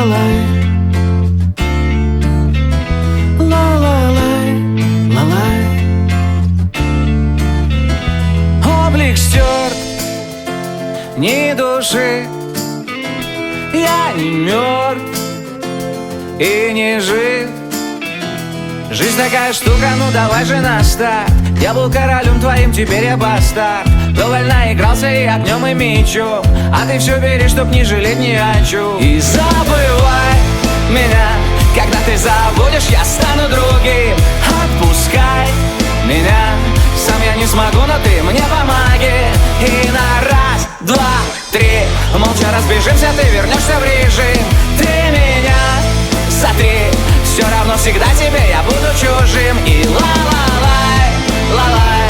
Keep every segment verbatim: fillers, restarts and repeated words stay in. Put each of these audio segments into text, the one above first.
ла-лай, ла-ла-лай, ла-лай. Облик стерт, ни души. Я не мертв и не жив. Жизнь такая штука, ну давай же на старт. Я был королем твоим, теперь я бастард. Довольно игрался и огнем, и мечом, а ты все берешь, чтоб не жалеть ни о чем. И забывай меня, когда ты забудешь, я стану другим. Отпускай меня, сам я не смогу, но ты мне помоги. И на раз, два, три молча разбежимся, ты вернешься в режим. Ты меня сотри, все равно всегда тебе я буду чужим. И ла-ла-лай, ла-лай,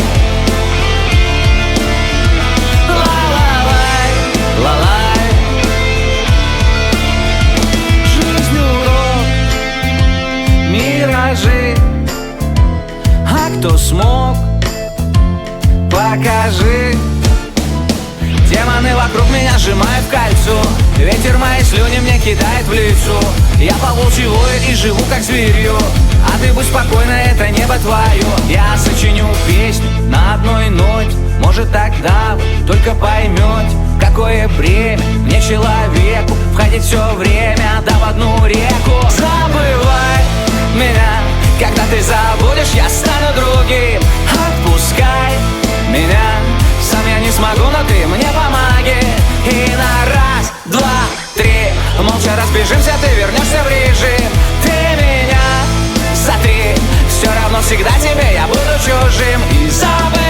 ла-ла-лай, ла-лай. Жизнь урок, миражи, а кто смог, покажи. Демоны вокруг меня сжимают в кольцо, ветер мои слюни мне кидает в лицо. Я по-волчьи вою и живу как зверье, а ты будь спокойна, это небо твое. Я сочиню песню на одной ноте, может тогда вы только поймете, какое бремя мне человеку входить все время, да в одну реку. Забывай меня, когда ты забудешь, я стану другим. Отпускай меня, сам я не смогу, но ты мне помоги. И на раз, два, три молча разбежимся, ты вернешься в режим. Ты меня сотри, все равно всегда тебе я буду чужим. И забывай